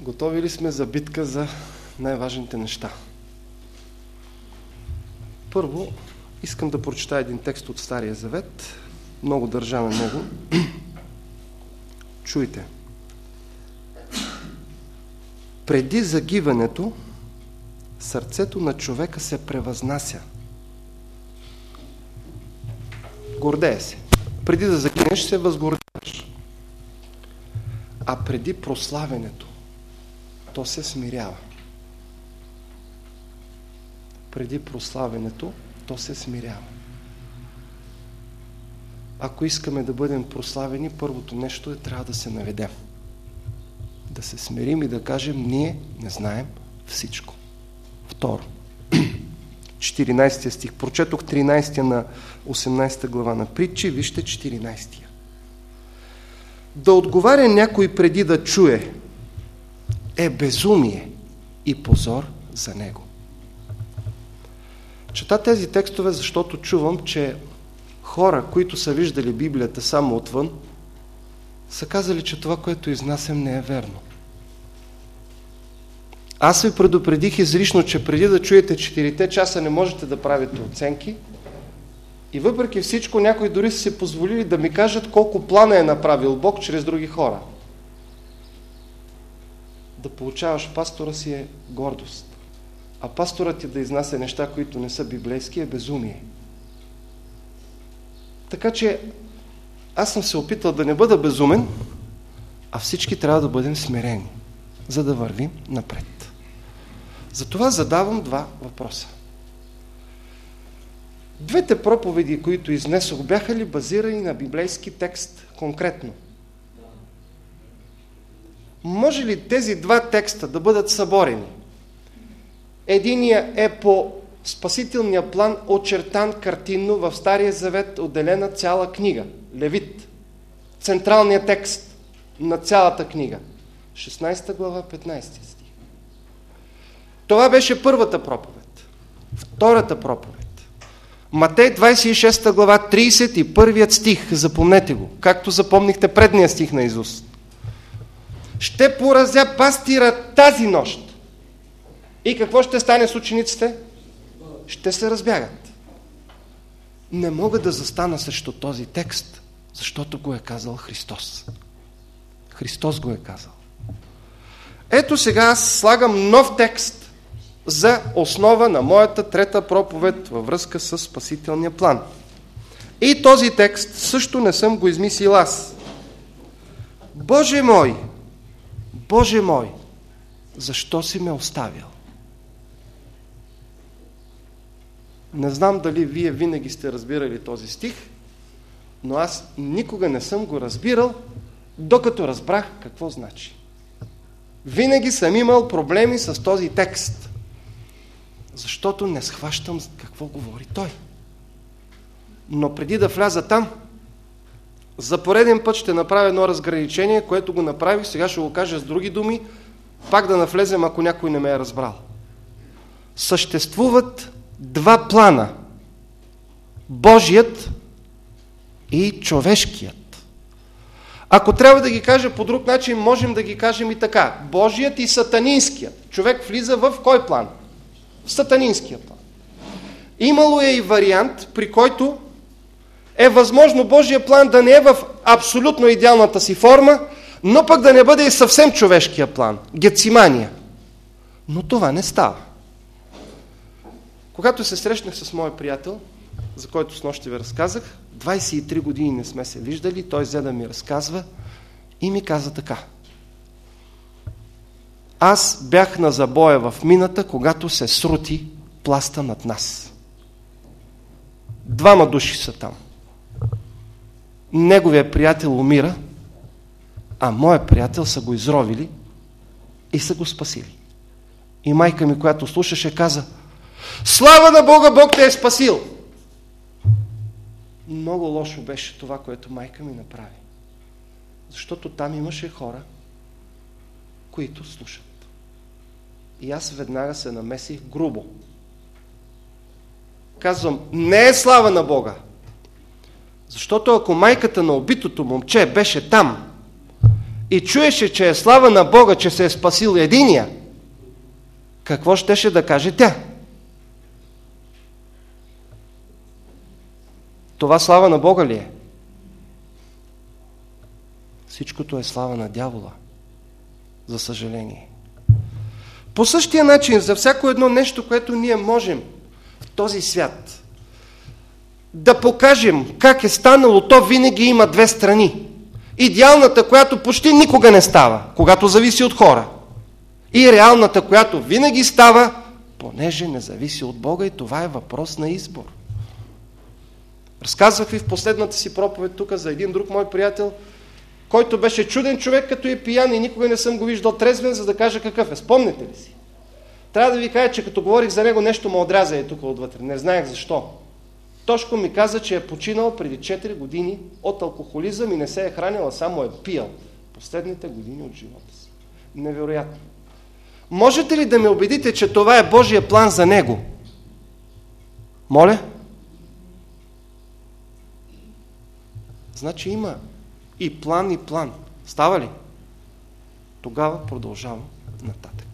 Готови ли сме за битка за най-важните неща? Първо, искам да прочета един текст от Стария Завет. Много държа на него. Чуйте. Преди загиването, сърцето на човека се превъзнася. Гордее се. Преди да загинеш, се възгордяваш. А преди прославянето, то се смирява. Преди прославянето, то се смирява. Ако искаме да бъдем прославени, първото нещо е трябва да се наведем. Да се смирим и да кажем, ние не знаем всичко. Второ, 14 стих. Прочетох 13 на 18 глава на Притчи, вижте 14. Да отговаря някой преди да чуе е безумие и позор за него. Чета тези текстове, защото чувам, че хора, които са виждали Библията само отвън, са казали, че това, което изнасям, не е верно. Аз ви предупредих изрично, че преди да чуете 4 часа не можете да правите оценки и въпреки всичко някои дори са си позволили да ми кажат колко плана е направил Бог чрез други хора. Да получаваш пастора си е гордост, а пасторът ти да изнася неща, които не са библейски, е безумие. Така че аз съм се опитал да не бъда безумен, а всички трябва да бъдем смирени, за да вървим напред. Затова задавам 2 въпроса. Двете проповеди, които изнесох, бяха ли базирани на библейски текст конкретно? Може ли тези 2 текста да бъдат съборени? Единия е по спасителния план, очертан картинно в Стария Завет, отделена цяла книга. Левит. Централният текст на цялата книга. 16 глава, 15 стих. Това беше първата проповед. Втората проповед. Матей 26 глава, 31 стих. Запомнете го, както запомнихте предния стих на Исус. Ще поразя пастира тази нощ. И какво ще стане с учениците? Ще се разбягат. Не мога да застана срещу този текст, защото го е казал Христос. Христос го е казал. Ето сега аз слагам нов текст за основа на моята 3 проповед във връзка с спасителния план. И този текст също не съм го измислил аз. Боже мой, защо си ме оставил? Не знам дали вие винаги сте разбирали този стих, но аз никога не съм го разбирал, докато разбрах какво значи. Винаги съм имал проблеми с този текст, защото не схващам какво говори той. Но преди да вляза там, за пореден път ще направя едно разграничение, което го направих, сега ще го кажа с други думи, пак да навлезем, ако някой не ме е разбрал. Съществуват 2 плана. Божият и човешкият. Ако трябва да ги кажа по друг начин, можем да ги кажем и така. Божият и сатанинският. Човек влиза в кой план? В сатанинския план. Имало е и вариант, при който е възможно Божия план да не е в абсолютно идеалната си форма, но пък да не бъде и съвсем човешкия план. Гецимания. Но това не става. Когато се срещнах с моя приятел, за който снощи ви разказах, 23 години не сме се виждали, той взе да ми разказва и ми каза така. Аз бях на забоя в мината, когато се срути пласта над нас. 2 души са там. Неговия приятел умира, а моя приятел са го изровили и са го спасили. И майка ми, която слушаше, каза: слава на Бога, Бог те е спасил! Много лошо беше това, което майка ми направи. Защото там имаше хора, които слушат. И аз веднага се намесих грубо. Казвам, не е слава на Бога. Защото ако майката на убитото момче беше там и чуеше, че е слава на Бога, че се е спасил единия, какво щеше да каже тя? Това слава на Бога ли е? Всичкото е слава на дявола, за съжаление. По същия начин, за всяко едно нещо, което ние можем в този свят да покажем как е станало, то винаги има две страни. Идеалната, която почти никога не става, когато зависи от хора. И реалната, която винаги става, понеже не зависи от Бога, и това е въпрос на избор. Разказвах ви в последната си проповед тук за един друг мой приятел, който беше чуден човек, като е пиян, и никога не съм го виждал трезвен, за да кажа какъв е. Спомняте ли си? Трябва да ви кажа, че като говорих за него, нещо ме отряза тук отвътре. Не знаех защо. Тошко ми каза, че е починал преди 4 години от алкохолизъм и не се е хранил, а само е пиял последните години от живота си. Невероятно. Можете ли да ме убедите, че това е Божия план за него? Моля? Значи има и план, и план. Става ли? Тогава продължавам нататък.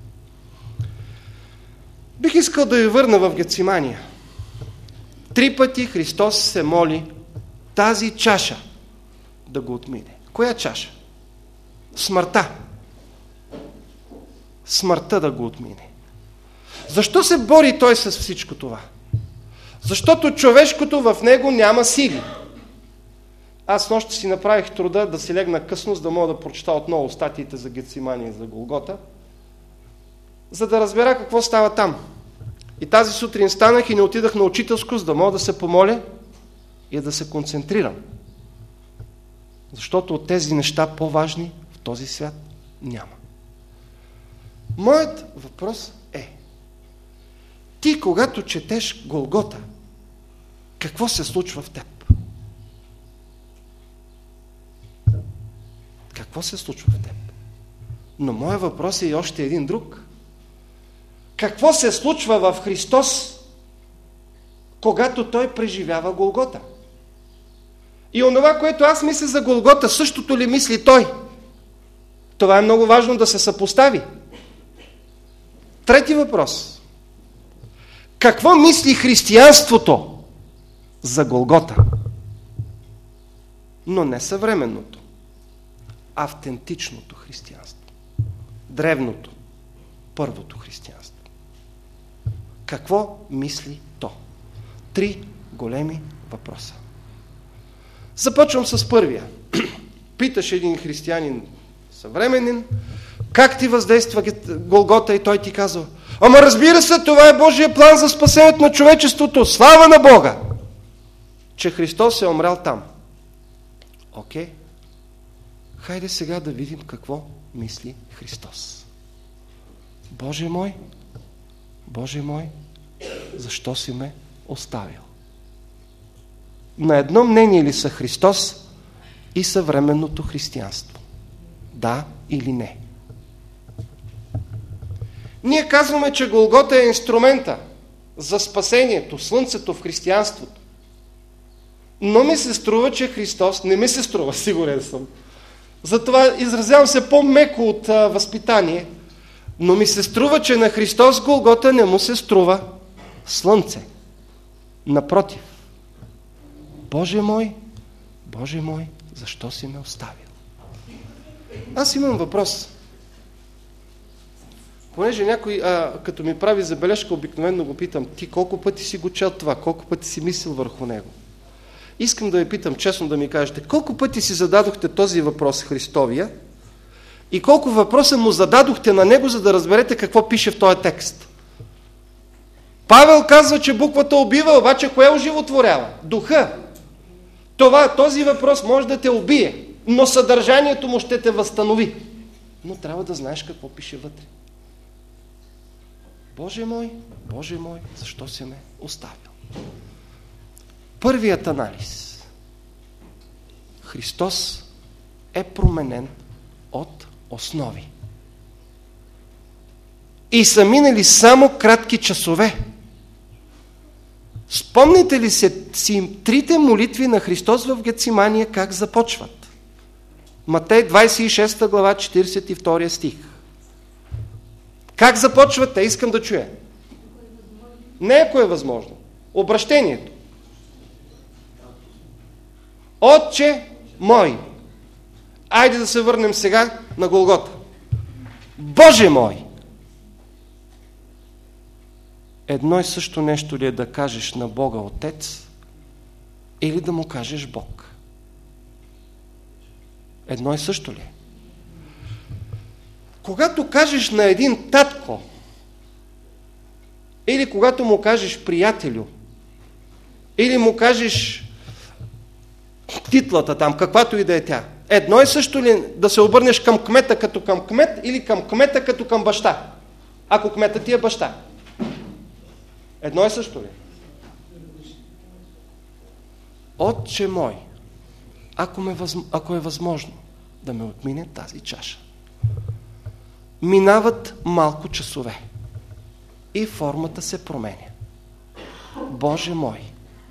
Бих искал да ви върна в Гецимания. 3 пъти Христос се моли тази чаша да го отмине. Коя чаша? Смъртта. Смъртта да го отмине. Защо се бори той с всичко това? Защото човешкото в него няма сили. Аз нощи си направих труда да си легна късно, за да мога да прочета отново статиите за Гецимания и за Голгота, за да разбера какво става там. И тази сутрин станах и не отидах на учителско, за да мога да се помоля и да се концентрирам. Защото от тези неща по-важни в този свят няма. Моят въпрос е: ти, когато четеш Голгота, какво се случва в теб? Какво се случва в теб? Но моят въпрос е и още един друг. Какво се случва в Христос, когато Той преживява Голгота? И онова, което аз мисля за Голгота, същото ли мисли Той? Това е много важно да се съпостави. Трети въпрос. Какво мисли християнството за Голгота? Но не съвременното, автентичното християнство. Древното, първото християнство. Какво мисли то? 3 големи въпроса. Започвам с първия. Питаш един християнин съвременен, как ти въздейства Голгота, и той ти казва: ама разбира се, това е Божия план за спасението на човечеството. Слава на Бога, че Христос е умрял там. Окей. Хайде сега да видим какво мисли Христос. Боже мой, защо си ме оставил? На едно мнение ли са Христос и съвременното християнство? Да или не? Ние казваме, че Голгота е инструмента за спасението, слънцето в християнството. Но ми се струва, че Христос, не ми се струва, сигурен съм, затова изразявам се по-меко от възпитание, но ми се струва, че на Христос Голгота не му се струва слънце. Напротив. Боже мой, защо си ме оставил? Аз имам въпрос. Понеже някой, като ми прави забележка, обикновено го питам: ти колко пъти си го чел това? Колко пъти си мислил върху него? Искам да ви питам честно, да ми кажете, колко пъти си зададохте този въпрос Христовия и колко въпроса му зададохте на него, за да разберете какво пише в този текст? Павел казва, че буквата убива, обаче кое оживотворява? Духа. Този въпрос може да те убие, но съдържанието му ще те възстанови. Но трябва да знаеш какво пише вътре. Боже мой, защо си ме оставил? Първият анализ. Христос е променен от основи. И са минали само кратки часове. Спомните ли си 3 молитви на Христос в Гецимания как започват? Матей 26 глава, 42 стих. Как започвате? Искам да чуя. Не ако е възможно. Обращението. Отче мой. Айде да се върнем сега на Голгота. Боже мой! Едно и също нещо ли е да кажеш на Бога Отец или да му кажеш Бог? Едно и също ли е? Когато кажеш на един татко или когато му кажеш приятелю или му кажеш титлата там, каквато и да е тя, едно и също ли да се обърнеш към кмета като към кмет или към кмета като към баща? Ако кмета ти е баща. Едно и също ли? Отче мой, ако е възможно да ме отмине тази чаша. Минават малко часове и формата се променя. Боже мой!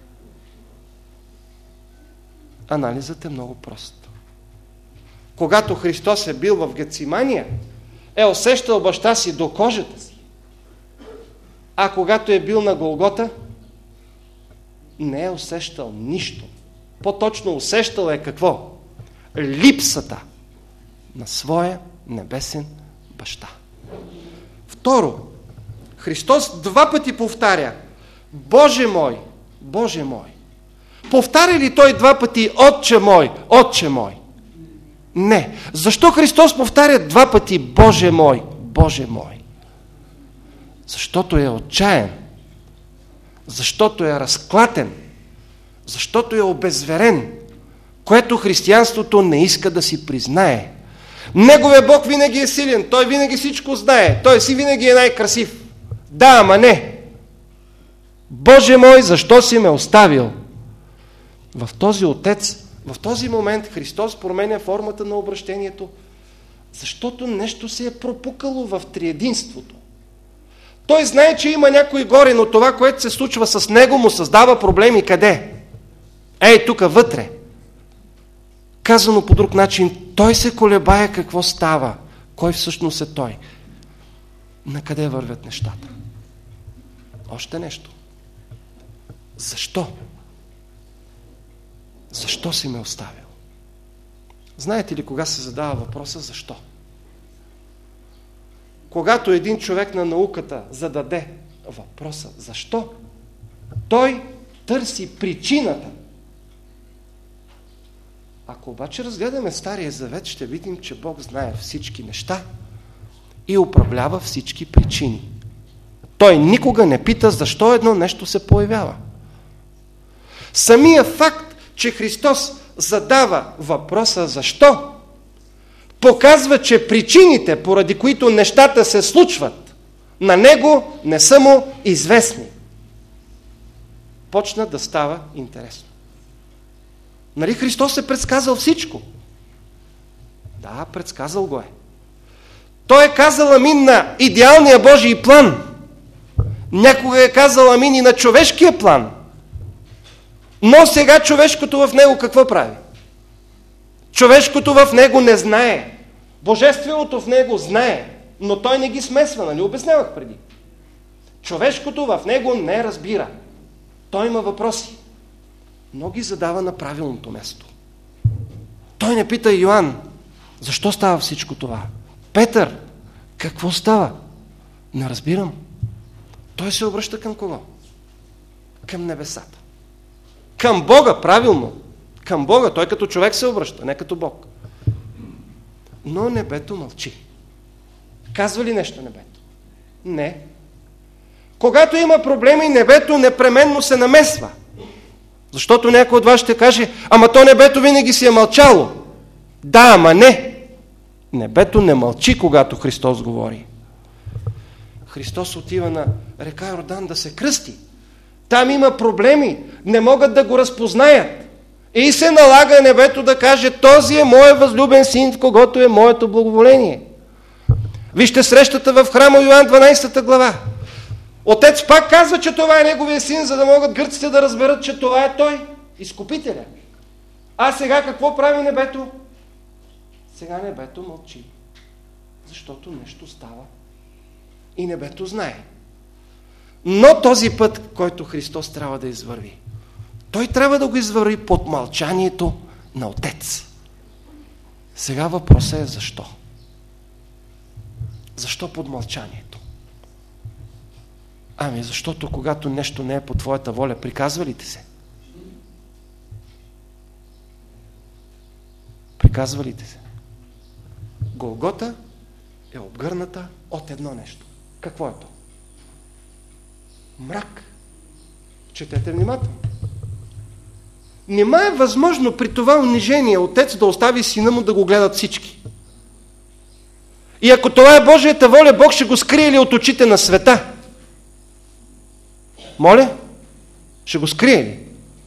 Анализът е много прост. Когато Христос е бил в Гецимания, е усещал баща си до кожата си. А когато е бил на Голгота, не е усещал нищо. По-точно усещал е какво? Липсата на своя небесен баща. Второ, Христос два пъти повтаря: Боже мой, Боже мой. Повтаря ли той два пъти Отче мой, Отче мой? Не. Защо Христос повтаря два пъти Боже мой, Боже мой? Защото е отчаян, защото е разклатен, защото е обезверен, което християнството не иска да си признае. Неговия Бог винаги е силен, той винаги всичко знае, той си винаги е най-красив. Да, ама не. Боже мой, защо си ме оставил? В този Отец, в този момент Христос променя формата на обращението, защото нещо се е пропукало в триединството. Той знае, че има някой горе, но това, което се случва с него, му създава проблеми. Къде? Ей, тук вътре. Казано по друг начин, той се колебае какво става. Кой всъщност е той? На къде вървят нещата? Още нещо. Защо? Защо си ме оставил? Знаете ли кога се задава въпроса защо? Когато един човек на науката зададе въпроса защо, той търси причината. Ако обаче разгледаме Стария Завет, ще видим, че Бог знае всички неща и управлява всички причини. Той никога не пита защо едно нещо се появява. Самия факт, че Христос задава въпроса защо, показва, че причините, поради които нещата се случват, на него не са му известни. Почна да става интересно. Нали Христос е предсказал всичко? Да, предсказал го е. Той е казал амин на идеалния Божий план. Някога е казал амин и на човешкия план. Но сега човешкото в него какво прави? Човешкото в него не знае. Божественото в него знае, но той не ги смесва, нали? Обяснявах преди. Човешкото в него не разбира. Той има въпроси, но ги задава на правилното място. Той не пита Йоан, защо става всичко това? Петър, какво става? Не разбирам. Той се обръща към кого? Към небесата. Към Бога, правилно. Към Бога. Той като човек се обръща, не като Бог. Но небето мълчи. Казва ли нещо небето? Не. Когато има проблеми, небето непременно се намесва. Защото някой от вас ще каже, ама то небето винаги си е мълчало. Да, ама не. Небето не мълчи, когато Христос говори. Христос отива на река Йордан да се кръсти. Там има проблеми, не могат да го разпознаят. И се налага небето да каже, този е моят възлюбен син, в когото е моето благоволение. Вижте срещата в храма Йоан 12 глава. Отец пак казва, че това е неговия син, за да могат гърците да разберат, че това е той, изкупителя. А сега какво прави небето? Сега небето мълчи, защото нещо става. И небето знае. Но този път, който Христос трябва да извърви, той трябва да го извърви под мълчанието на Отец. Сега въпросът е защо? Защо под мълчанието? Ами защото когато нещо не е по твоята воля, приказва ли ти се? Приказва ли ти се? Голгота е обгърната от едно нещо. Какво е то? Мрак. Четете внимателно. Нема е възможно при това унижение отец да остави сина му да го гледат всички. И ако това е Божията воля, Бог ще го скрие ли от очите на света? Моля? Ще го скрие ли?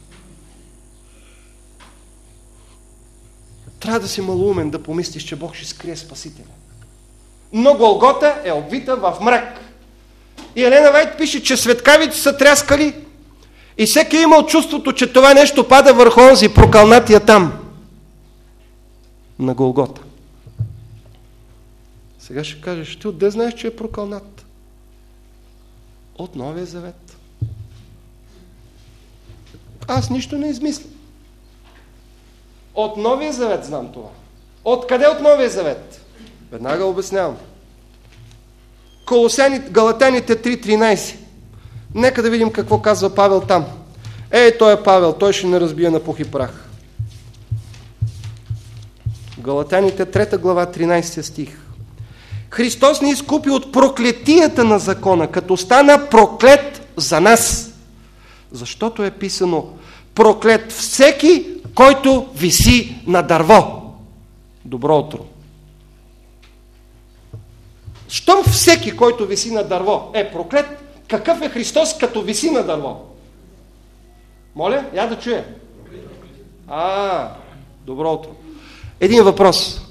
Трябва да си малоумен да помислиш, че Бог ще скрие Спасителя. Но Голгота е обвита в мрак. И Елена Вайт пише, че светкавици са тряскали и всеки е имал чувството, че това нещо пада върху онзи прокълнатия там. На Голгота. Сега ще кажеш, ти отде знаеш, че е прокълнат? От Новия Завет. Аз нищо не измислям. От Новия Завет знам това. Откъде от Новия Завет? Веднага обяснявам. Галатяните 3.13. Нека да видим какво казва Павел там. Той е Павел, той ще не разбие на пух и прах. Галатяните 3 глава 13 стих. Христос ни изкупи от проклетията на закона, като стана проклет за нас. Защото е писано проклет всеки, който виси на дърво. Добро утро. Щом всеки, който виси на дърво, е проклет, какъв е Христос, като виси на дърво? Моля, я да чуя. Добро утро. Един въпрос.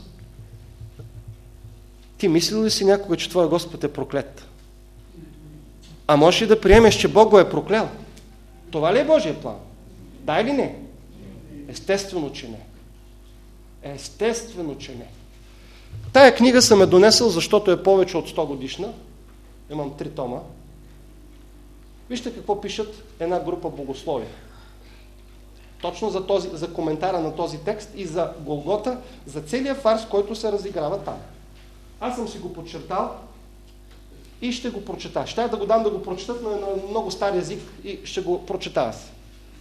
Ти мислил ли си някога, че твой Господ е проклет? А можеш ли да приемеш, че Бог го е проклял? Това ли е Божия план? Да или не? Естествено, че не. Естествено, че не. Тая книга съм донесъл, защото е повече от 100 годишна. Имам 3 тома. Вижте какво пишат една група богослови. Точно за коментара на този текст и за Голгота, за целия фарс, който се разиграва там. Аз съм си го подчертал и ще го прочета. Ще да го дам да го прочетат, но е на много стар език и ще го прочета аз.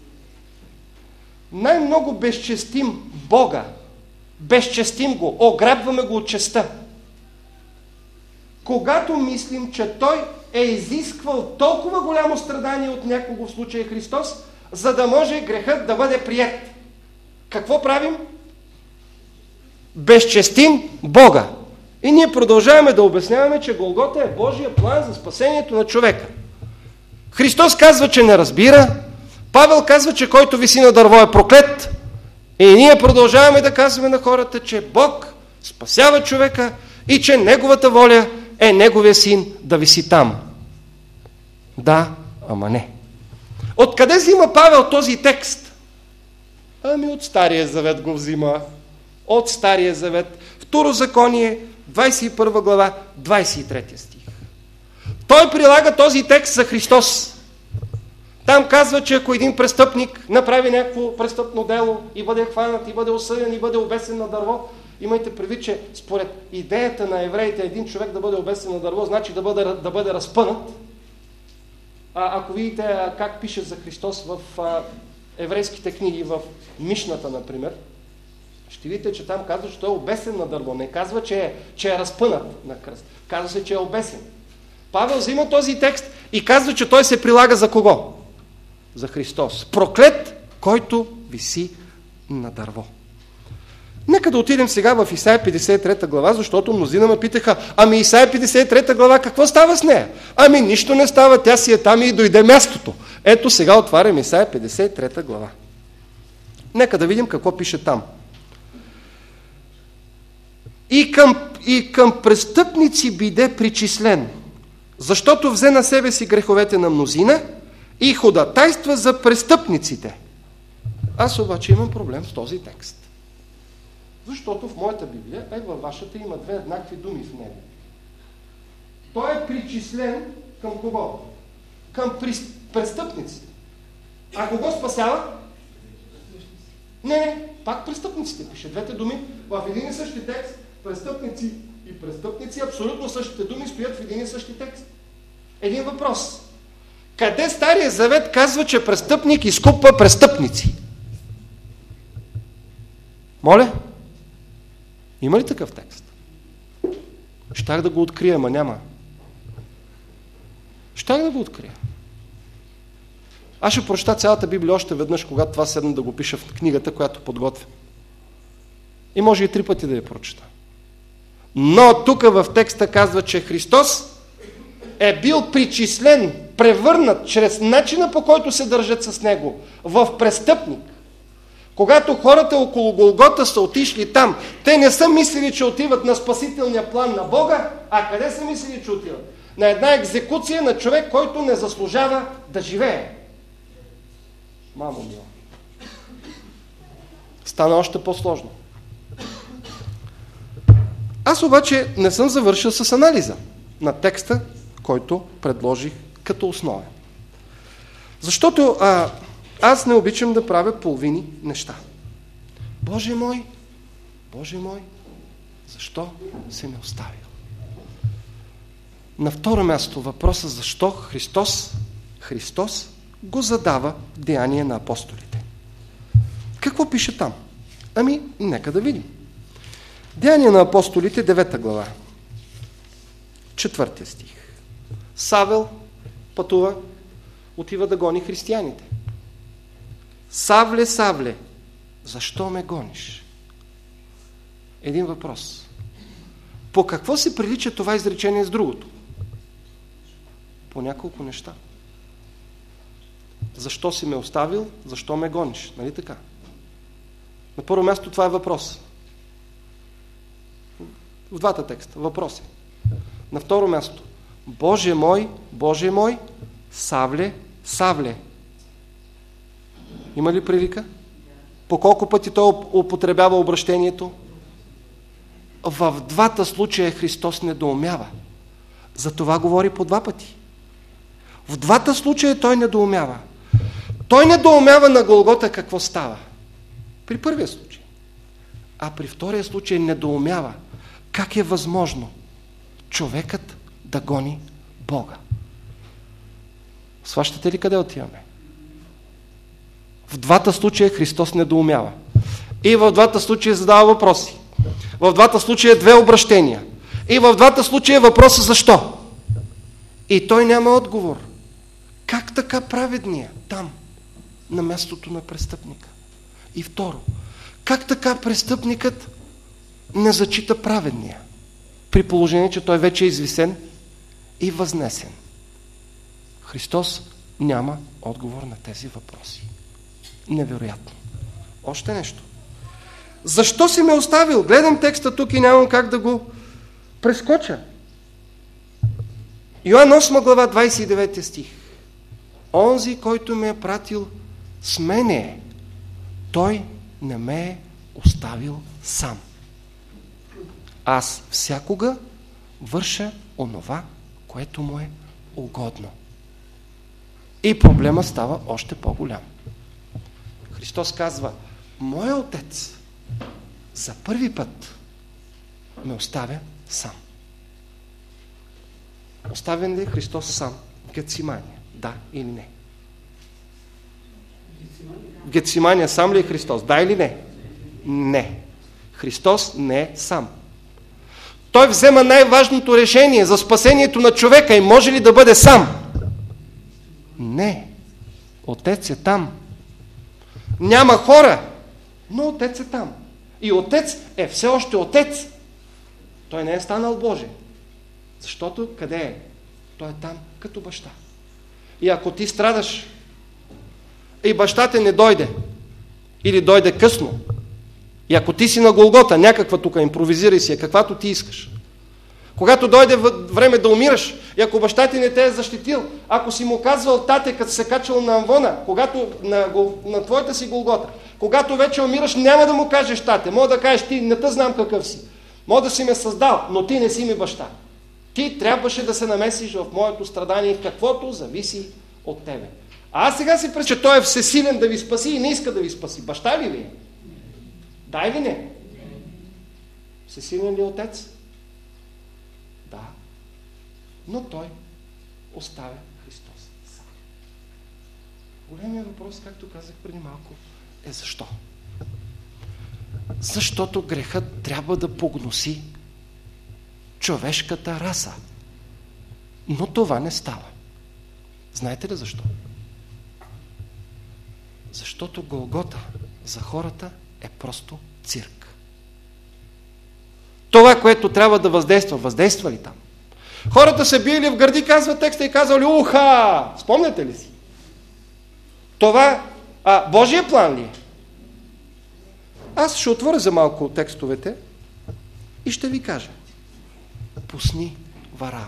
Най-много безчестим Бога, безчестим го, ограбваме го от честта. Когато мислим, че Той е изисквал толкова голямо страдание от някого, в случая Христос, за да може грехът да бъде приет. Какво правим? Безчестим Бога. И ние продължаваме да обясняваме, че Голгота е Божия план за спасението на човека. Христос казва, че не разбира. Павел казва, че който виси на дърво е проклет. И ние продължаваме да казваме на хората, че Бог спасява човека и че неговата воля е неговия син да виси там. Да, ама не. Откъде взима Павел този текст? Ами от Стария Завет го взима. От Стария Завет. Второзаконие, 21 глава, 23 стих. Той прилага този текст за Христос. Там казва, че ако един престъпник направи някакво престъпно дело и бъде хванат, и бъде осъден, и бъде обесен на дърво, имайте предвид, че според идеята на евреите един човек да бъде обесен на дърво, значи да бъде разпънат. Ако видите как пише за Христос в еврейските книги, в Мишната, например, ще видите, че там казва, че той е обесен на дърво. Не казва, че е разпънат на кръст. Казва се, че е обесен. Павел взима този текст и казва, че той се прилага за кого? За Христос. Проклет, който виси на дърво. Нека да отидем сега в Исаия 53 глава, защото мнозина ме питаха, ами Исаия 53 глава, какво става с нея? Ами нищо не става, тя си е там и дойде мястото. Ето сега отварям Исаия 53 глава. Нека да видим какво пише там. И към престъпници биде причислен, защото взе на себе си греховете на мнозина и ходатайства за престъпниците. Аз обаче имам проблем с този текст. Защото в моята Библия, а и във вашата има две еднакви думи в него. Той е причислен към кого? Към престъпниците. А кого спасява? Не, пак престъпниците пише. Двете думи в един и същи текст, престъпници и престъпници, абсолютно същите думи стоят в един и същи текст. Един въпрос. Къде Стария Завет казва, че престъпник изкупва престъпници? Моля? Има ли такъв текст? Щях да го открия, ама няма. Щях да го открия. Аз ще прочета цялата Библия още веднъж, когато това седна да го пиша в книгата, която подготвям. И може и 3 пъти да я прочета. Но тук в текста казва, че Христос е бил причислен, превърнат чрез начина, по който се държат с Него, в престъпник. Когато хората около Голгота са отишли там, те не са мислили, че отиват на спасителния план на Бога, а къде са мислили, че отиват? На една екзекуция на човек, който не заслужава да живее. Мамо мила. Стана още по-сложно. Аз обаче не съм завършил с анализа на текста, който предложих като основен. Защото аз не обичам да правя половини неща. Боже мой, защо се ме оставил? На второ място въпроса защо Христос го задава в Деяния на апостолите. Какво пише там? Ами, нека да видим. Деяния на апостолите, 9 глава, 4 стих. Савел пътува, отива да гони християните. Савле, Савле, защо ме гониш? Един въпрос. По какво се прилича това изречение с другото? По няколко неща. Защо си ме оставил? Защо ме гониш? Нали така? На първо място това е въпрос. В двата текста. Въпроси. На второ място. Боже мой, Савле, Савле. Има ли прилика? По колко пъти той употребява обращението? В двата случая Христос недоумява. За това говори по 2 пъти. В двата случая той недоумява. Той недоумява на Голгота какво става. При първия случай. А при втория случай недоумява как е възможно човекът да гони Бога. Сващате ли къде отиваме? В двата случая Христос недоумява. И в двата случая задава въпроси. В двата случая 2 обращения. И в двата случая въпроса защо? И той няма отговор. Как така праведния там, на мястото на престъпника? И второ, как така престъпникът не зачита праведния, при положение, че той вече е извисен и възнесен? Христос няма отговор на тези въпроси. Невероятно. Още нещо. Защо си ме оставил? Гледам текста тук и нямам как да го прескоча. Йоан 8 глава 29 стих. Онзи, който ме е пратил с мене, той не ме е оставил сам. Аз всякога върша онова, което му е угодно. И проблема става още по-голям. Христос казва, моя Отец за първи път ме оставя сам. Оставен ли Христос сам в Гетсимания? Да или не? В Гетсимания сам ли е Христос? Да или не? Не. Христос не е сам. Той взема най-важното решение за спасението на човека и може ли да бъде сам? Не. Отец е там. Няма хора, но Отец е там. И Отец е все още Отец. Той не е станал Божий. Защото къде е? Той е там като баща. И ако ти страдаш и баща те не дойде, или дойде късно, и ако ти си на Голгота, някаква тук, импровизирай си, каквато ти искаш. Когато дойде време да умираш, и ако баща ти не те е защитил, ако си му казвал тате, като се качал на амвона, когато на твоята си Голгота, когато вече умираш, няма да му кажеш тате. Мога да кажеш, ти не те знам какъв си. Мога да си ме създал, но ти не си ми баща. Ти трябваше да се намесиш в моето страдание, в каквото зависи от тебе. А аз сега си представя, че той е всесилен да ви спаси и не иска да ви спаси. Баща ли ви е? Да или не? Всесилен ли е отец? Да. Но той оставя Христос сам. Големият въпрос, както казах преди малко, е защо? Защото грехът трябва да погноси човешката раса. Но това не става. Знаете ли защо? Защото Голгота за хората е просто цирк. Това, което трябва да въздейства, въздейства ли там? Хората се били в гърди, казва текста, и казвали уха! Спомняте ли си? Това Божия план ли е? Аз ще отворя за малко текстовете и ще ви кажа. Пусни Варава.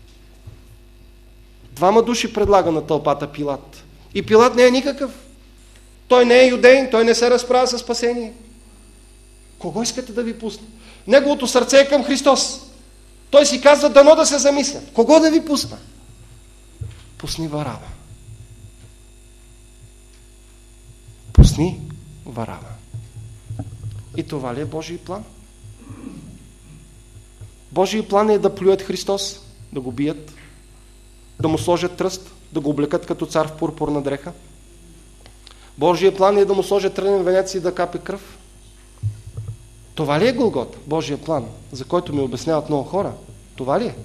2 души предлага на тълпата Пилат. И Пилат не е никакъв. Той не е юдеин, той не се разправя със спасение. Кого искате да ви пусне? Неговото сърце е към Христос. Той си казва, дано да се замисля. Кого да ви пусна? Пусни Варава. Пусни Варава. И това ли е Божий план? Божий план е да плюят Христос, да го бият, да му сложат тръст, да го облекат като цар в пурпурна дреха. Божия план е да му сложат трънен венец и да капе кръв. Това ли е Голгота? Божия план, за който ми обясняват много хора. Това ли е?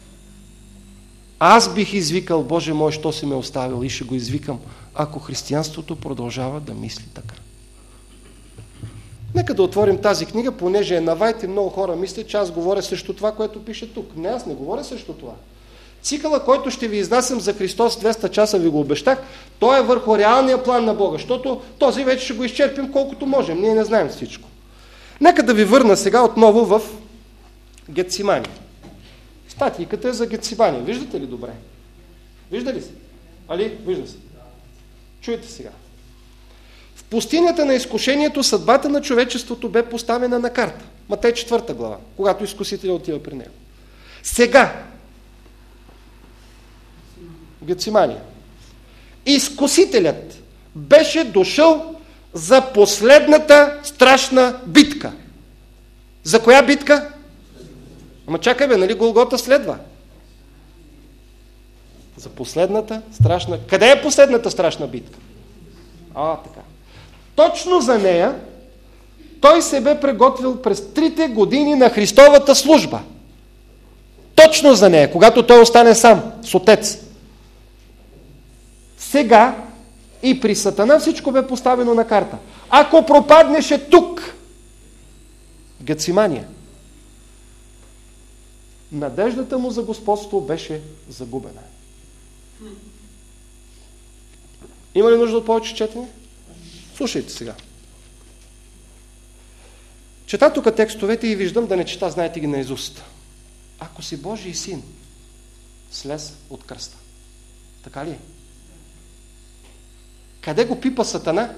Аз бих извикал, Боже мой, що си ме оставил, и ще го извикам, ако християнството продължава да мисли така. Нека да отворим тази книга, понеже е навайт и много хора мислят, че аз говоря срещу това, което пише тук. Не, аз не говоря срещу това. Цикъла, който ще ви изнасям за Христос 200 часа, ви го обещах, той е върху реалния план на Бога, защото този вече ще го изчерпим колкото можем. Ние не знаем всичко. Нека да ви върна сега отново в Гетсимани. Статийката е за Гетсимани. Виждате ли добре? Вижда ли се? Али? Вижда се. Чуйте сега. В пустинята на изкушението съдбата на човечеството бе поставена на карта. Матей 4 глава, когато изкусителят отива при него. Сега, Гетсимания, изкусителят беше дошъл за последната страшна битка. За коя битка? Ама чакай бе, нали Голгота следва? За последната страшна... Къде е последната страшна битка? Така. Точно за нея той се бе приготвил през 3 години на Христовата служба. Точно за нея, когато той остане сам, с Отец. Сега и при Сатана всичко бе поставено на карта. Ако пропаднеше тук, Гетсимания, надеждата му за господство беше загубена. Има ли нужда от повече четене? Слушайте сега. Чета тук текстовете и виждам да не чета, знаете ги наизуст. Ако си Божий син, слез от кръста. Така ли е? Къде го пипа Сатана?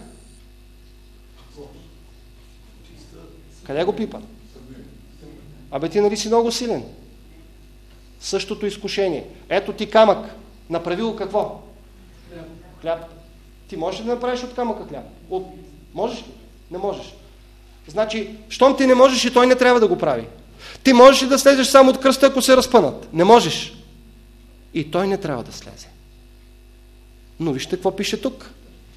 Къде го пипа? Абе ти нали си много силен? Същото изкушение. Ето ти камък. Направи го какво? Хляб. Ти можеш ли да направиш от камъка хляб? Можеш ли? Не можеш. Значи, щом ти не можеш и той не трябва да го прави. Ти можеш ли да слезеш само от кръста, ако се разпънат? Не можеш. И той не трябва да слезе. Но вижте какво пише тук.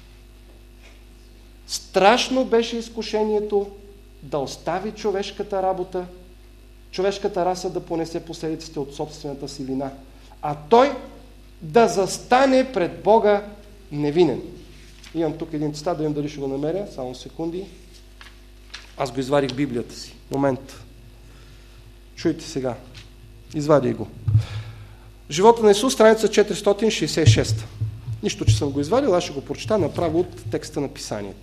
Страшно беше изкушението да остави човешката работа, човешката раса да понесе последиците от собствената си вина, а той да застане пред Бога невинен. Имам тук един цитат, да видим дали ще го намеря, само секунди. Аз го извадих в Библията си. Момент. Чуйте сега. Извадих го. Живота на Исус, страница 466. Нищо, че съм го извадил, аз ще го прочета направо от текста на писанието.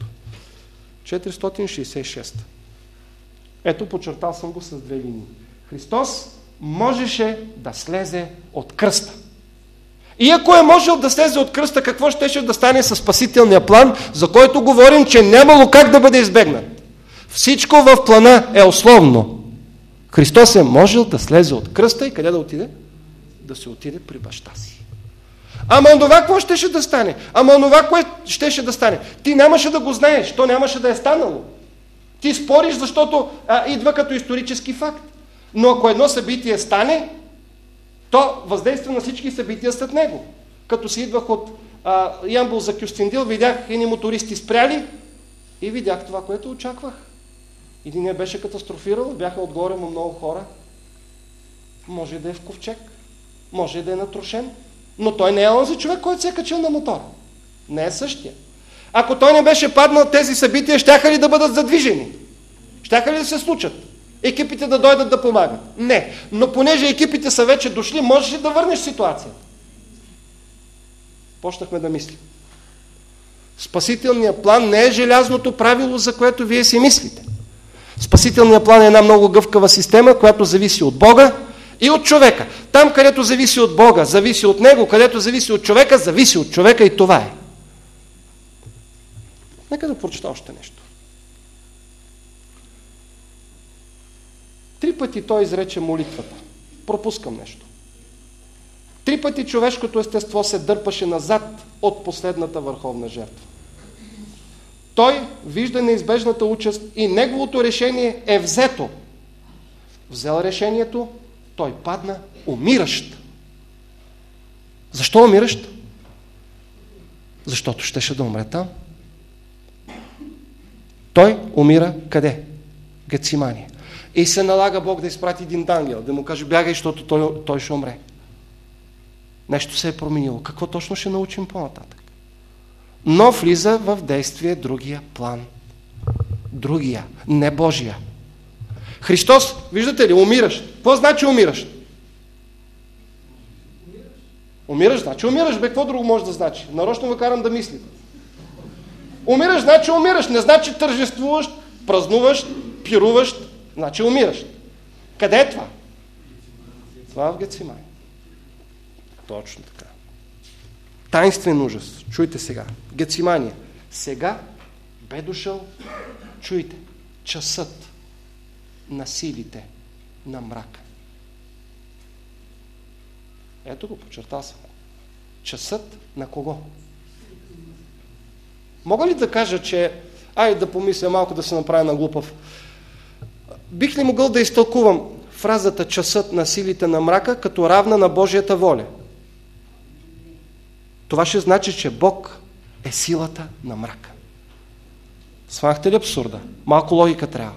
466. Ето, подчертал съм го с 2 линии. Христос можеше да слезе от кръста. И ако е можел да слезе от кръста, какво щеше да стане със спасителния план, за който говорим, че нямало как да бъде избегнат? Всичко в плана е условно. Христос е можел да слезе от кръста и къде да отиде? Да се отиде при баща си. Ама онова какво щеше да стане? Ама онова кое щеше да стане? Ти нямаше да го знаеш, то нямаше да е станало. Ти спориш, защото идва като исторически факт. Но ако едно събитие стане, то въздейства на всички събития след него. Като си идвах от Ямбол за Кюстендил, видях едни мотористи спряли и видях това, което очаквах. Единият беше катастрофирал, бяха отгоре му много хора. Може да е в ковчег, може да е натрошен, но той не е онзи човек, който се е качил на мотора. Не е същия. Ако той не беше паднал, тези събития щяха ли да бъдат задвижени? Щяха ли да се случат? Екипите да дойдат да помагат? Не. Но понеже екипите са вече дошли, можеш ли да върнеш ситуацията? Почнахме да мислим. Спасителният план не е желязното правило, за което вие си мислите. Спасителният план е една много гъвкава система, която зависи от Бога и от човека. Там, където зависи от Бога, зависи от Него, където зависи от човека, зависи от човека и това е. Нека да прочета още нещо. 3 пъти той изрече молитвата. Пропускам нещо. 3 пъти човешкото естество се дърпаше назад от последната върховна жертва. Той вижда неизбежната участ и неговото решение е взето. Взел решението, той падна умиращ. Защо умиращ? Защото щеше да умре там. Той умира къде? Гецимания. И се налага Бог да изпрати един ангел, да му каже бягай, защото той ще умре. Нещо се е променило. Какво точно ще научим по-нататък? Но влиза в действие другия план. Другия, не Божия. Христос, виждате ли, умираш. Какво значи умираш? Умираш, значи умираш. Бе, какво друго може да значи? Нарочно ме карам да мислите. Умираш, значи умираш. Не значи тържествуваш, празнуваш, пируваш. Значи умираш. Къде е това? Това в Гецимания. Точно така. Таинствен ужас. Чуйте сега. Гецимания. Сега бе дошъл, чуйте, часът на силите на мрака. Ето го, почертал съм. Часът на кого? Мога ли да кажа, че айде да помисля малко да се направя на глупав. Бих ли могъл да изтълкувам фразата часът на силите на мрака като равна на Божията воля? Това ще значи, че Бог е силата на мрака. Сванахте ли абсурда? Малко логика трябва.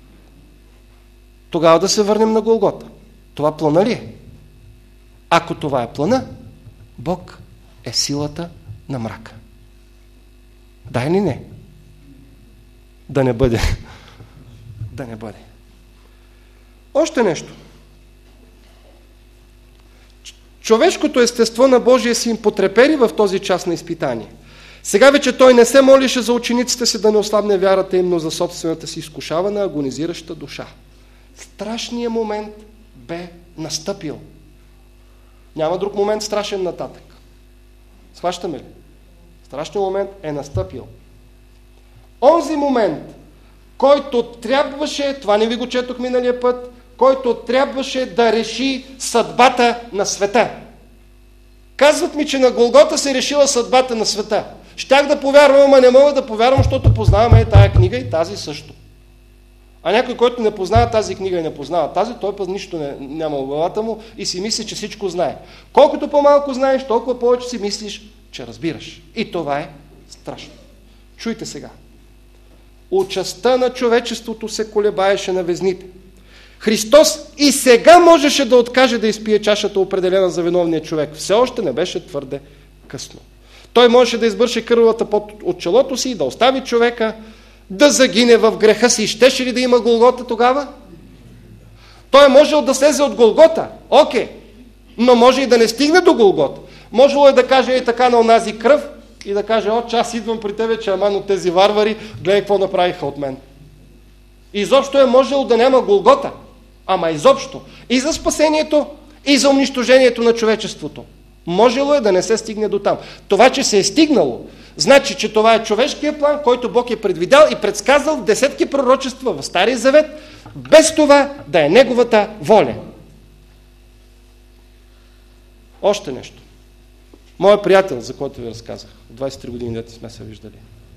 Тогава да се върнем на Голгота. Това плана ли е? Ако това е плана, Бог е силата на мрака. Да или не? Да не бъде. Да не бъде. Още нещо. Човешкото естество на Божия син потрепери в този час на изпитание. Сега вече той не се молише за учениците си да не ослабне вярата им, но за собствената си изкушавана, агонизираща душа. Страшният момент бе настъпил. Няма друг момент страшен нататък. Схващаме ли? Страшният момент е настъпил. Онзи момент, който трябваше, това не ви го четох миналия път, който трябваше да реши съдбата на света. Казват ми, че на Голгота се решила съдбата на света. Щях да повярвам, ама не мога да повярвам, защото познаваме тая книга и тази също. А някой, който не познава тази книга и не познава тази, той път нищо няма в главата му и си мисли, че всичко знае. Колкото по-малко знаеш, толкова повече си мислиш, че разбираш. И това е страшно. Чуйте сега. Участта на човечеството се колебаеше на везните. Христос и сега можеше да откаже да изпие чашата, определена за виновния човек. Все още не беше твърде късно. Той можеше да избърши кървавата пот от челото си и да остави човека да загине в греха си. Щеше ли да има Голгота тогава? Той е можел да слезе от Голгота. Окей. Но може и да не стигне до Голгота. Можело е да каже и така на онази кръв и да каже, о, аз идвам при тебе, че аман от тези варвари, гледай какво направиха от мен. Изобщо е можело да няма Голгота. Ама изобщо. И за спасението, и за унищожението на човечеството. Можело е да не се стигне до там. Това, че се е стигнало, значи, че това е човешкият план, който Бог е предвидял и предсказал в десетки пророчества в Стария Завет, без това да е Неговата воля. Още нещо. Моят приятел, за който ви разказах, 23 години дете сме се виждали.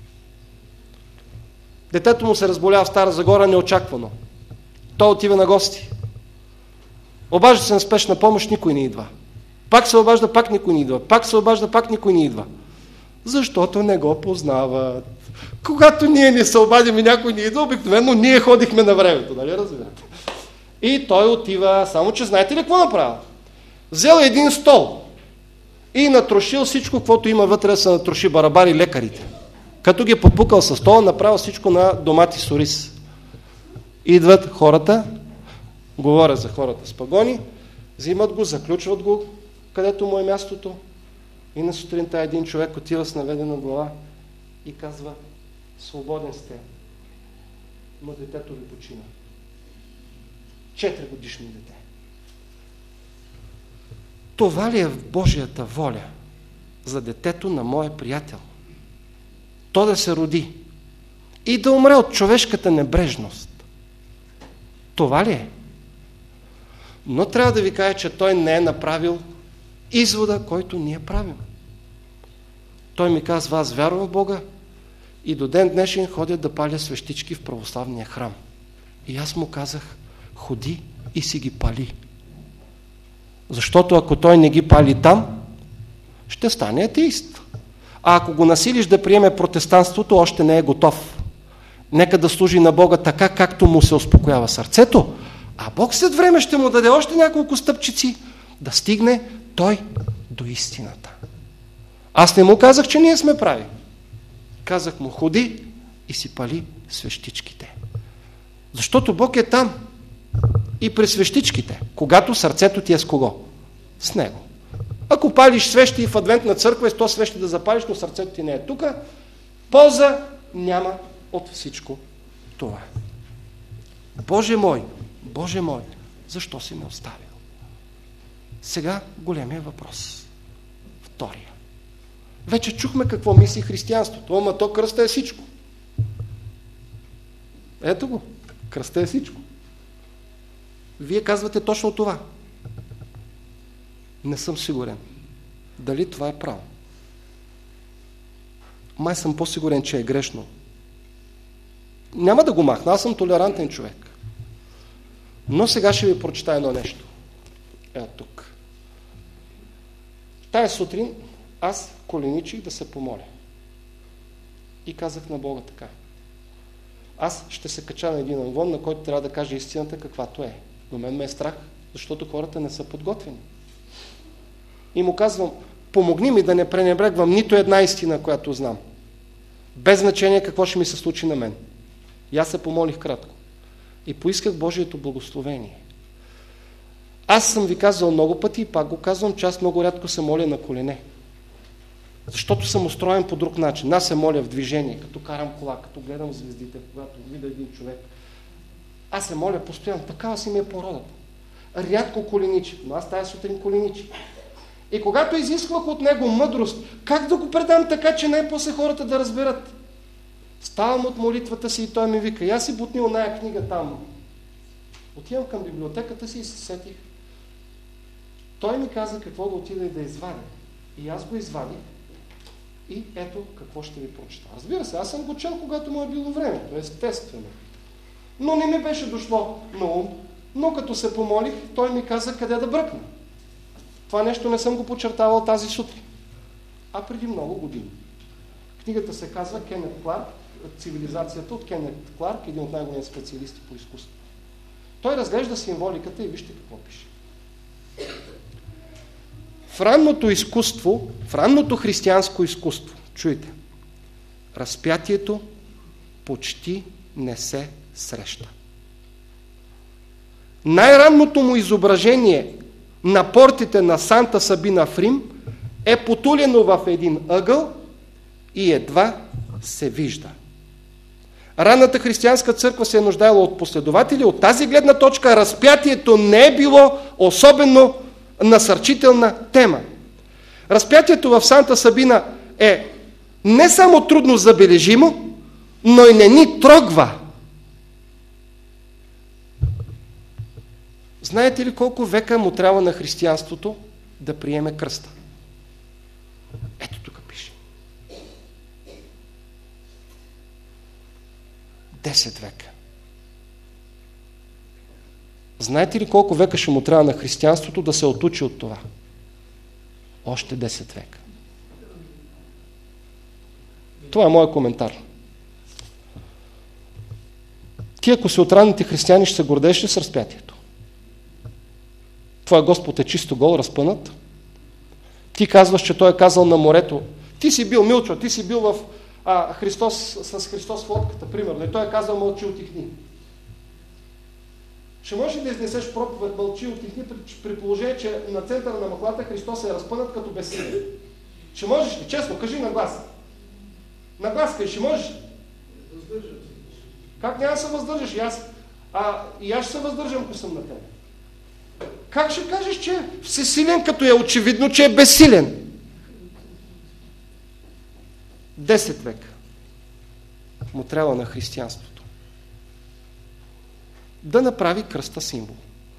Детето му се разболява в Стара Загора неочаквано. Той отива на гости. Обажда се на спешна помощ, никой не идва. Пак се обажда, пак никой не идва. Пак се обажда, пак никой не идва. Защото не го познават. Когато ние не се обадим и някой не идва, обикновено ние ходихме на времето, нали разбирате? И той отива, само че знаете ли какво направил? Взел един стол и натрошил всичко, каквото има вътре да се натроши, барабари лекарите. Като ги попукал със стола, направил всичко на домати с ориз. Идват хората, говоря за хората с пагони, взимат го, заключват го, където му е мястото. И на сутринта един човек отива с наведена глава и казва: свободен сте, но детето ви почина. 4-годишно дете. Това ли е в Божията воля за детето на моя приятел? То да се роди и да умре от човешката небрежност. Това ли е? Но трябва да ви кажа, че той не е направил извода, който ние правим. Той ми казва: аз вярвам в Бога и до ден днешен ходя да паля свещички в православния храм. И аз му казах: ходи и си ги пали. Защото ако той не ги пали там, ще стане атеист. А ако го насилиш да приеме протестанството, още не е готов. Нека да служи на Бога така, както му се успокоява сърцето, а Бог след време ще му даде още няколко стъпчици да стигне той до истината. Аз не му казах, че ние сме прави. Казах му: ходи и си пали свещичките. Защото Бог е там и при свещичките, когато сърцето ти е с кого? С Него. Ако палиш свещи в адвентна църква, и 100 свещи да запалиш, но сърцето ти не е тук, полза няма от всичко това. Боже мой, защо си ме оставил? Сега големия въпрос. Втория. Вече чухме какво мисли християнството, ама то кръста е всичко. Ето го, кръста е всичко. Вие казвате точно това. Не съм сигурен дали това е право. Май съм по-сигурен, че е грешно. Няма да го махна, аз съм толерантен човек. Но сега ще ви прочита едно нещо. Ето тук. Тая сутрин аз коленичих да се помоля. И казах на Бога така: аз ще се кача на един анвон, на който трябва да кажа истината каквато е. Но мен ме е страх, защото хората не са подготвени. И му казвам: помогни ми да не пренебрегвам нито една истина, която знам. Без значение какво ще ми се случи на мен. И аз се помолих кратко. И поисках Божието благословение. Аз съм ви казал много пъти и пак го казвам, че аз много рядко се моля на колене. Защото съм устроен по друг начин. Аз се моля в движение, като карам кола, като гледам звездите, когато видя един човек. Аз се моля постоянно. Такава си ми е породата. Рядко коленичи, но аз тая сутрин коленичи. И когато изисквах от него мъдрост, как да го предам така, че най-после хората да разберат? Ставам от молитвата си и той ми вика: и аз си бутнил оная книга там. Отивам към библиотеката си и се сетих. Той ми каза какво да отида и да извадя. И аз го извадих. И ето какво ще ви прочета. Разбира се, аз съм го чел, когато му е било времето, естествено. Но не ми беше дошло на ум. Но като се помолих, той ми каза къде да бръкна. Това нещо не съм го подчертавал тази сутрин, а преди много години. Книгата се казва Кенет Кларк, Цивилизацията от Кенет Кларк, един от най-големите специалисти по изкуство. Той разглежда символиката и вижте какво пише. В ранното изкуство, в ранното християнско изкуство, чуйте, разпятието почти не се среща. Най-ранното му изображение на портите на Санта Сабина в Рим е потулено в един ъгъл и едва се вижда. Ранната християнска църква се е нуждаела от последователи. От тази гледна точка разпятието не е било особено насърчителна тема. Разпятието в Санта Сабина е не само трудно забележимо, но и не ни трогва. Знаете ли колко века му трябва на християнството да приеме кръста? Ето тук пише. 10 века. Знаете ли колко века ще му трябва на християнството да се отучи от това? Още 10 века. Това е моят коментар. Ти, ако си от ранните християни, ще се гордееш ли с разпятието? Твой Господ е чисто гол, разпънат. Ти казваш, че Той е казал на морето. Ти си бил, Милчо, ти си бил в с Христос в лодката, примерно. И Той е казал, мълчи, утихни. Ще можеш ли да изнесеш проповед, мълчи, утихни, при положение, че на центъра на мъглата Христос е разпънат като безсилен? Ще можеш ли? Честно, кажи на глас. На глас кажи, ще можеш ли? Как няма да се въздържаш? И аз ще се въздържам, ако съм на тебе. Как ще кажеш, че е всесилен, като е очевидно, че е безсилен? 10 века му трябва на християнството да направи кръста символ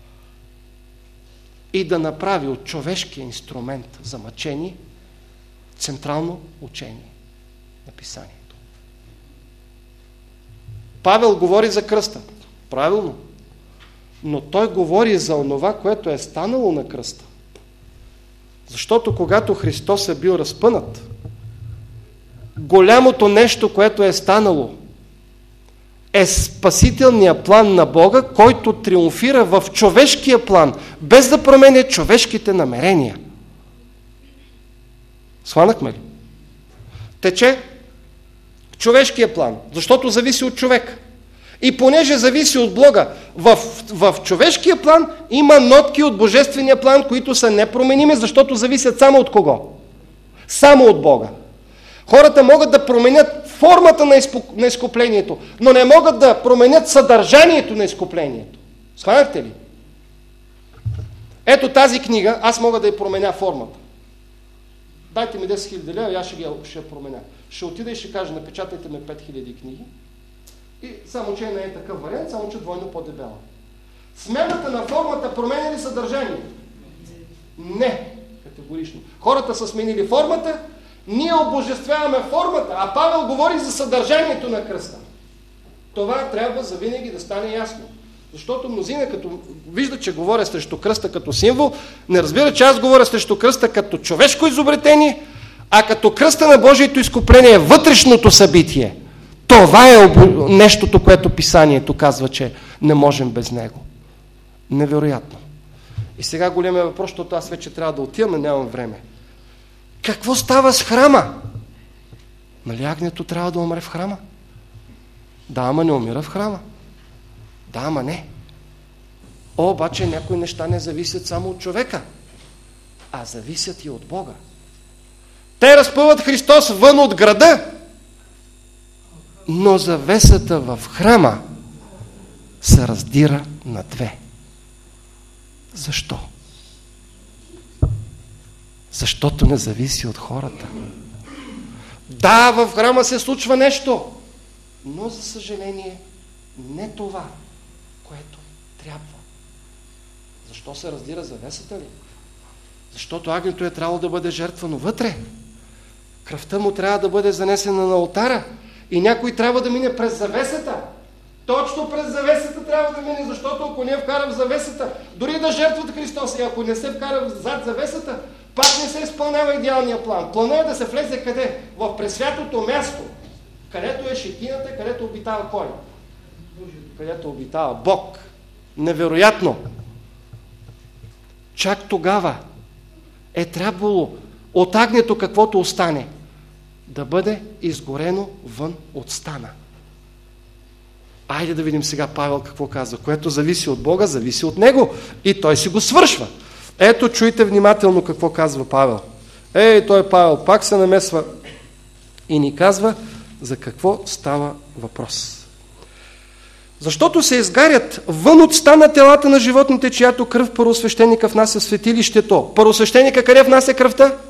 и да направи от човешкия инструмент за мъчение централно учение на писанието. Павел говори за кръста. Правилно. Но той говори за онова, което е станало на кръста. Защото когато Христос е бил разпънат, голямото нещо, което е станало, е спасителният план на Бога, който триумфира в човешкия план, без да променя човешките намерения. Схванахме ли? Тече човешкия план, защото зависи от човека. И понеже зависи от Бога, в човешкия план има нотки от божествения план, които са непроменими, защото зависят само от кого? Само от Бога. Хората могат да променят формата на изкуплението, но не могат да променят съдържанието на изкуплението. Схванахте ли? Ето тази книга, аз мога да я променя формата. Дайте ми 10 000 лева и аз ще я променя. Ще отида и ще кажа, напечатайте ме 5000 книги. И само, че не е такъв вариант, само, че двойно по-дебела. Смяната на формата променя ли съдържание? Не. Категорично. Хората са сменили формата, ние обожествяваме формата, а Павел говори за съдържанието на кръста. Това трябва завинаги да стане ясно. Защото мнозина, като виждат, че говоря срещу кръста като символ, не разбира, че аз говоря срещу кръста като човешко изобретение, а като кръста на Божието изкупление е вътрешното събитие. Това е нещото, което писанието казва, че не можем без него. Невероятно. И сега големия въпрос, защото аз вече трябва да отида, но нямам време. Какво става с храма? Нали агнето трябва да умре в храма? Да, ама не умира в храма. Да, ама не. Обаче някои неща не зависят само от човека, а зависят и от Бога. Те разпъват Христос вън от града, но завесата в храма се раздира на две. Защо? Защото не зависи от хората. Да, в храма се случва нещо, но за съжаление не това, което трябва. Защо се раздира завесата ли? Защото агнето е трябвало да бъде жертвано вътре. Кръвта му трябва да бъде занесена на олтара и някой трябва да мине през завесата. Точно през завесата трябва да мине, защото ако не е вкара в завесата, дори да жертват Христос, и ако не се вкара зад завесата, пак не се изпълнява идеалния план. Планът е да се влезе къде? В пресвятото място, където е шекината, където обитава кой? Където обитава Бог. Невероятно! Чак тогава е трябвало от агнето каквото остане да бъде изгорено вън от стана. Айде да видим сега Павел какво казва. Което зависи от Бога, зависи от него. И той си го свършва. Ето, чуйте внимателно какво казва Павел. Той Павел пак се намесва и ни казва за какво става въпрос. Защото се изгарят вън от стана телата на животните, чиято кръв първосвещеника внася в светилището. Първосвещеника къде внася кръвта?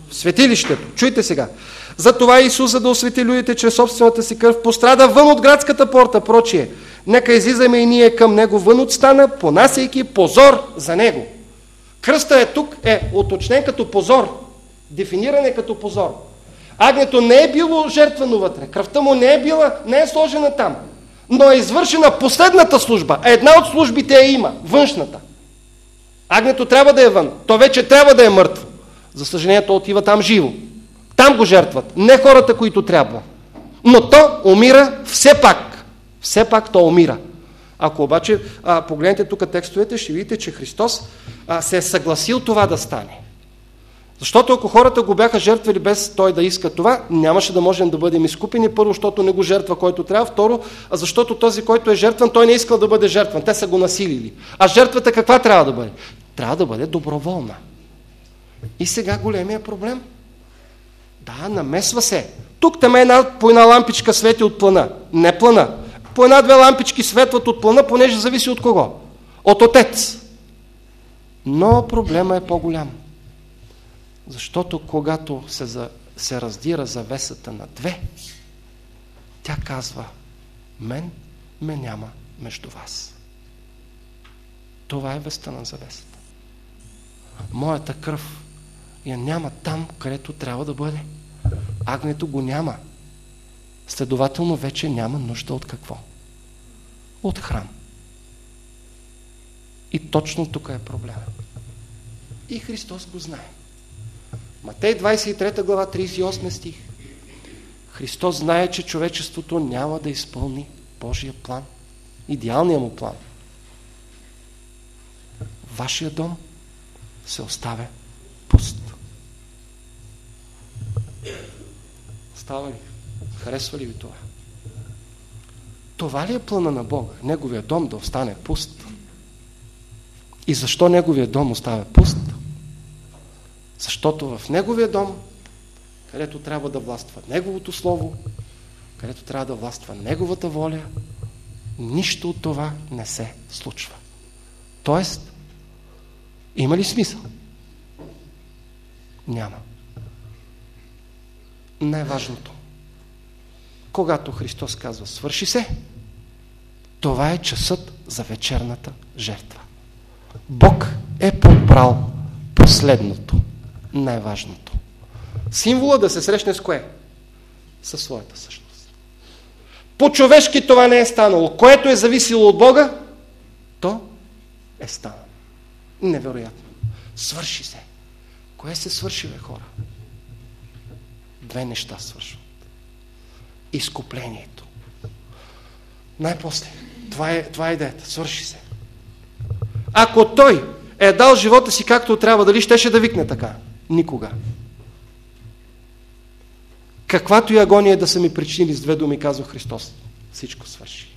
в светилището. Чуйте сега. Затова Исус, за да освети людите чрез собствената си кръв, пострада вън от градската порта, прочие. Нека излизаме и ние към Него вън от стана, понасяйки позор за Него. Кръста е тук, уточнен като позор. Дефиниран е като позор. Агнето не е било жертвено вътре. Кръвта му не е сложена там. Но е извършена последната служба. Една от службите има, външната. Агнето трябва да е вън. То вече трябва да е мъртво. За съжаление, то отива там живо. Там го жертват. Не хората, които трябва. Но то умира все пак. Все пак то умира. Ако обаче погледнете тук текстовете, ще видите, че Христос се е съгласил това да стане. Защото ако хората го бяха жертвали без той да иска това, нямаше да можем да бъдем изкупени. Първо, защото не го жертва който трябва. Второ, защото този, който е жертван, той не искал да бъде жертван. Те са го насилили. А жертвата каква трябва да бъде? Трябва да бъде доброволна. И сега големия проблем. Да, намесва се. Тук там по една лампичка свети от плана. Не плана. По една-две лампички светват от плана, понеже зависи от кого? От Отец. Но проблема е по-голям. Защото когато се раздира завесата на две, тя казва: мен ме няма между вас. Това е веста на завесата. Моята кръв я няма там, където трябва да бъде. Агнето го няма. Следователно вече няма нужда от какво? От храм. И точно тук е проблема. И Христос го знае. Матей 23 глава 38 стих. Христос знае, че човечеството няма да изпълни Божия план. Идеалния му план. Вашия дом се оставя пуст. Става ли? Харесва ли ви това? Това ли е плана на Бога? Неговия дом да остане пуст. И защо Неговия дом остава пуст? Защото в Неговия дом, където трябва да властва Неговото Слово, където трябва да властва Неговата воля, нищо от това не се случва. Тоест, има ли смисъл? Няма. Най-важното. Когато Христос казва: свърши се, това е часът за вечерната жертва. Бог е подбрал последното, най-важното. Символа да се срещне с кое? Със своята същност. По-човешки това не е станало. Което е зависело от Бога, то е станало. Невероятно. Свърши се. Кое се свърши, бе, хора? Две неща свършват. Изкуплението. Най-после. Това е идеята. Свърши се. Ако той е дал живота си както трябва, дали щеше да викне така? Никога. Каквато и агония да са ми причинили, с две думи казва Христос, всичко свърши.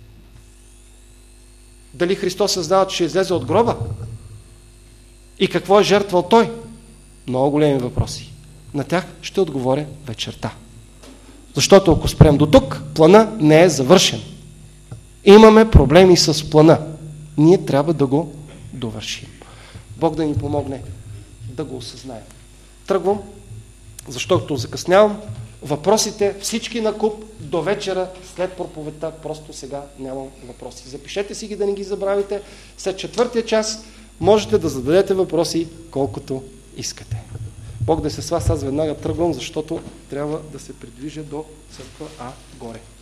Дали Христос е знал, че ще излезе от гроба? И какво е жертвал той? Много големи въпроси. На тях ще отговоря вечерта. Защото ако спрем до тук, плана не е завършен. Имаме проблеми с плана. Ние трябва да го довършим. Бог да ни помогне да го осъзнаем. Тръгвам, защото закъснявам. Въпросите всички на куп до вечера след проповедта. Просто сега нямам въпроси. Запишете си ги, да не ги забравите. След 4-тия час можете да зададете въпроси колкото искате. Бог да се с вас, аз веднага тръгвам, защото трябва да се придвижа до църква горе.